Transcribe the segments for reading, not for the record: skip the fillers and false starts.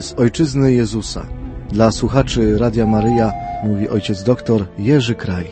z ojczyzny Jezusa. Dla słuchaczy Radia Maryja mówi ojciec doktor Jerzy Kraj.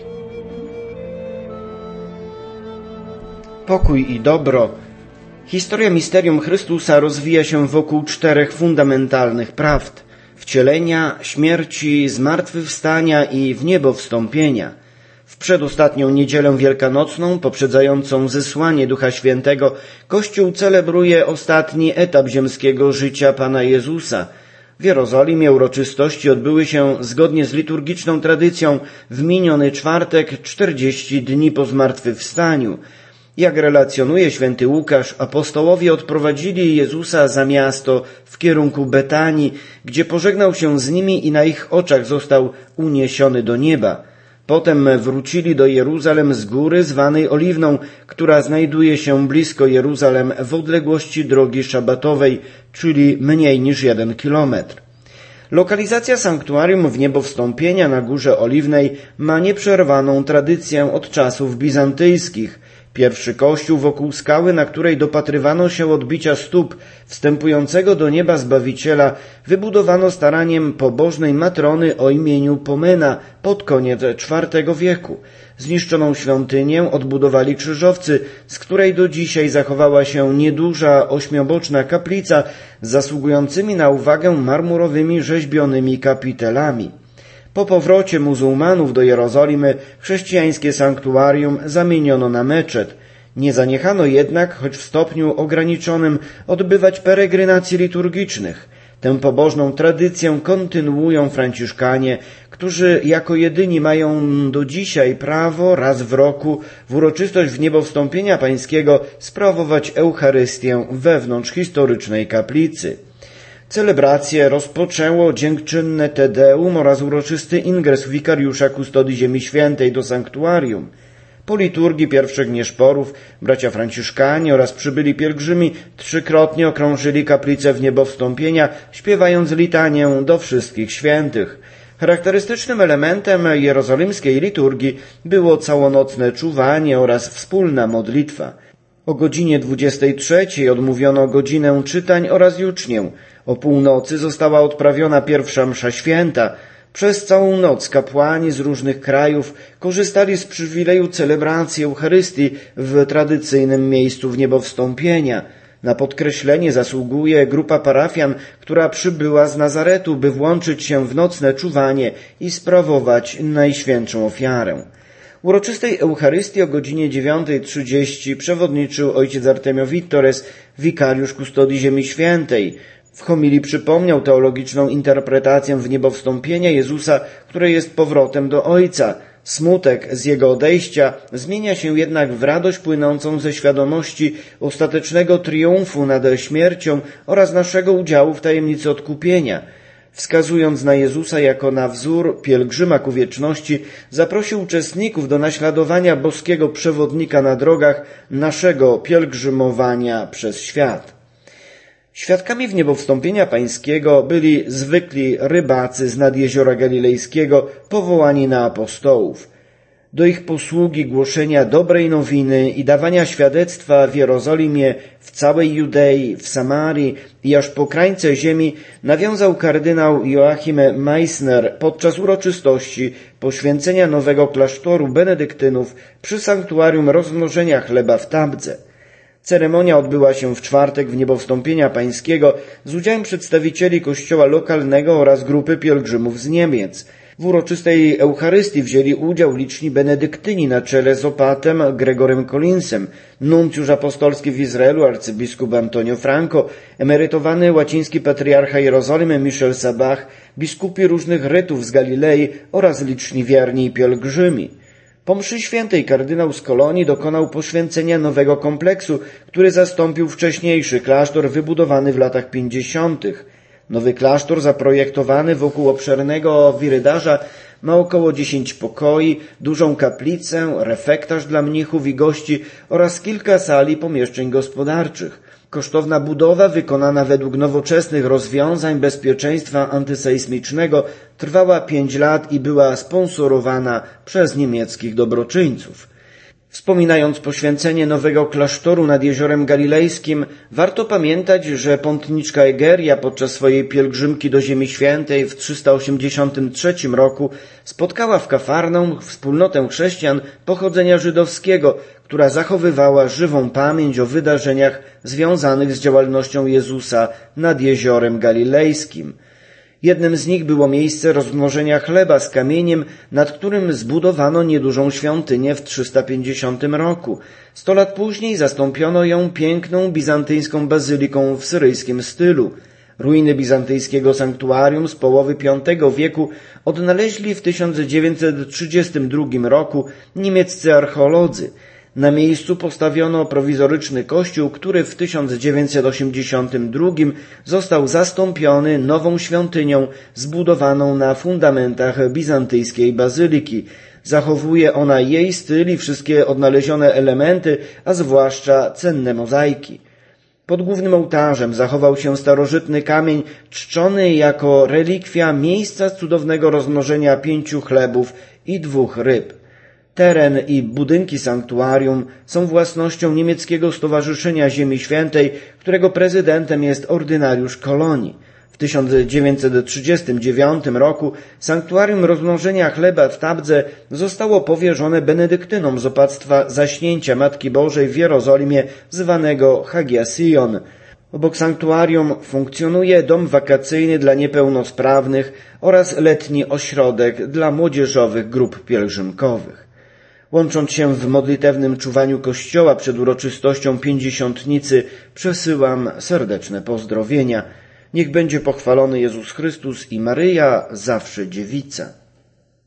Pokój i dobro. Historia misterium Chrystusa rozwija się wokół 4 fundamentalnych prawd: wcielenia, śmierci, zmartwychwstania i wniebowstąpienia. W przedostatnią niedzielę wielkanocną, poprzedzającą zesłanie Ducha Świętego, Kościół celebruje ostatni etap ziemskiego życia Pana Jezusa. W Jerozolimie uroczystości odbyły się zgodnie z liturgiczną tradycją w miniony czwartek, 40 dni po zmartwychwstaniu. Jak relacjonuje święty Łukasz, apostołowie odprowadzili Jezusa za miasto w kierunku Betanii, gdzie pożegnał się z nimi i na ich oczach został uniesiony do nieba. Potem wrócili do Jeruzalem z góry zwanej Oliwną, która znajduje się blisko Jeruzalem w odległości drogi szabatowej, czyli mniej niż 1 kilometr. Lokalizacja sanktuarium Wniebowstąpienia na Górze Oliwnej ma nieprzerwaną tradycję od czasów bizantyjskich. Pierwszy kościół wokół skały, na której dopatrywano się odbicia stóp wstępującego do nieba Zbawiciela, wybudowano staraniem pobożnej matrony o imieniu Pomena pod koniec IV wieku. Zniszczoną świątynię odbudowali krzyżowcy, z której do dzisiaj zachowała się nieduża, 8-boczna kaplica z zasługującymi na uwagę marmurowymi rzeźbionymi kapitelami. Po powrocie muzułmanów do Jerozolimy chrześcijańskie sanktuarium zamieniono na meczet. Nie zaniechano jednak, choć w stopniu ograniczonym, odbywać peregrynacji liturgicznych. Tę pobożną tradycję kontynuują franciszkanie, którzy jako jedyni mają do dzisiaj prawo raz w roku w uroczystość Wniebowstąpienia Pańskiego sprawować Eucharystię wewnątrz historycznej kaplicy. Celebrację rozpoczęło dziękczynne Te Deum oraz uroczysty ingres wikariusza kustodii Ziemi Świętej do sanktuarium. Po liturgii pierwszych nieszporów bracia franciszkanie oraz przybyli pielgrzymi 3-krotnie okrążyli kaplicę Wniebowstąpienia, śpiewając litanię do wszystkich świętych. Charakterystycznym elementem jerozolimskiej liturgii było całonocne czuwanie oraz wspólna modlitwa. O godzinie 23 odmówiono godzinę czytań oraz jucznię. O północy została odprawiona pierwsza msza święta. Przez całą noc kapłani z różnych krajów korzystali z przywileju celebracji Eucharystii w tradycyjnym miejscu Wniebowstąpienia. Na podkreślenie zasługuje grupa parafian, która przybyła z Nazaretu, by włączyć się w nocne czuwanie i sprawować Najświętszą Ofiarę. Uroczystej Eucharystii o godzinie 9:30 przewodniczył ojciec Artemio Vittores, wikariusz kustodii Ziemi Świętej. W homilii przypomniał teologiczną interpretację Wniebowstąpienia Jezusa, które jest powrotem do Ojca. Smutek z Jego odejścia zmienia się jednak w radość płynącą ze świadomości ostatecznego triumfu nad śmiercią oraz naszego udziału w tajemnicy odkupienia. Wskazując na Jezusa jako na wzór pielgrzyma ku wieczności, zaprosił uczestników do naśladowania boskiego przewodnika na drogach naszego pielgrzymowania przez świat. Świadkami Wniebowstąpienia Pańskiego byli zwykli rybacy z nad Jeziora Galilejskiego, powołani na apostołów. Do ich posługi głoszenia dobrej nowiny i dawania świadectwa w Jerozolimie, w całej Judei, w Samarii i aż po krańce ziemi nawiązał kardynał Joachim Meissner podczas uroczystości poświęcenia nowego klasztoru benedyktynów przy sanktuarium rozmnożenia chleba w Tabdze. Ceremonia odbyła się w czwartek Wniebowstąpienia Pańskiego z udziałem przedstawicieli kościoła lokalnego oraz grupy pielgrzymów z Niemiec. W uroczystej Eucharystii wzięli udział liczni benedyktyni na czele z opatem Gregorem Collinsem, nuncjusz apostolski w Izraelu arcybiskup Antonio Franco, emerytowany łaciński patriarcha Jerozolimy Michel Sabach, biskupi różnych rytów z Galilei oraz liczni wierni i pielgrzymi. Po mszy świętej kardynał z Kolonii dokonał poświęcenia nowego kompleksu, który zastąpił wcześniejszy klasztor wybudowany w latach 50. Nowy klasztor zaprojektowany wokół obszernego wirydarza ma około 10 pokoi, dużą kaplicę, refektarz dla mnichów i gości oraz kilka sali pomieszczeń gospodarczych. Kosztowna budowa, wykonana według nowoczesnych rozwiązań bezpieczeństwa antysejsmicznego, trwała 5 lat i była sponsorowana przez niemieckich dobroczyńców. Wspominając poświęcenie nowego klasztoru nad Jeziorem Galilejskim, warto pamiętać, że pątniczka Egeria podczas swojej pielgrzymki do Ziemi Świętej w 383 roku spotkała w Kafarnaum wspólnotę chrześcijan pochodzenia żydowskiego, która zachowywała żywą pamięć o wydarzeniach związanych z działalnością Jezusa nad Jeziorem Galilejskim. Jednym z nich było miejsce rozmnożenia chleba z kamieniem, nad którym zbudowano niedużą świątynię w 350 roku. 100 lat później zastąpiono ją piękną bizantyjską bazyliką w syryjskim stylu. Ruiny bizantyjskiego sanktuarium z połowy V wieku odnaleźli w 1932 roku niemieccy archeolodzy. Na miejscu postawiono prowizoryczny kościół, który w 1982 został zastąpiony nową świątynią zbudowaną na fundamentach bizantyjskiej bazyliki. Zachowuje ona jej styl i wszystkie odnalezione elementy, a zwłaszcza cenne mozaiki. Pod głównym ołtarzem zachował się starożytny kamień czczony jako relikwia miejsca cudownego rozmnożenia 5 chlebów i 2 ryb. Teren i budynki sanktuarium są własnością niemieckiego Stowarzyszenia Ziemi Świętej, którego prezydentem jest ordynariusz kolonii. W 1939 roku sanktuarium rozmnożenia chleba w Tabdze zostało powierzone benedyktynom z opactwa Zaśnięcia Matki Bożej w Jerozolimie zwanego Hagia Sion. Obok sanktuarium funkcjonuje dom wakacyjny dla niepełnosprawnych oraz letni ośrodek dla młodzieżowych grup pielgrzymkowych. Łącząc się w modlitewnym czuwaniu Kościoła przed uroczystością Pięćdziesiątnicy, przesyłam serdeczne pozdrowienia. Niech będzie pochwalony Jezus Chrystus i Maryja, zawsze dziewica.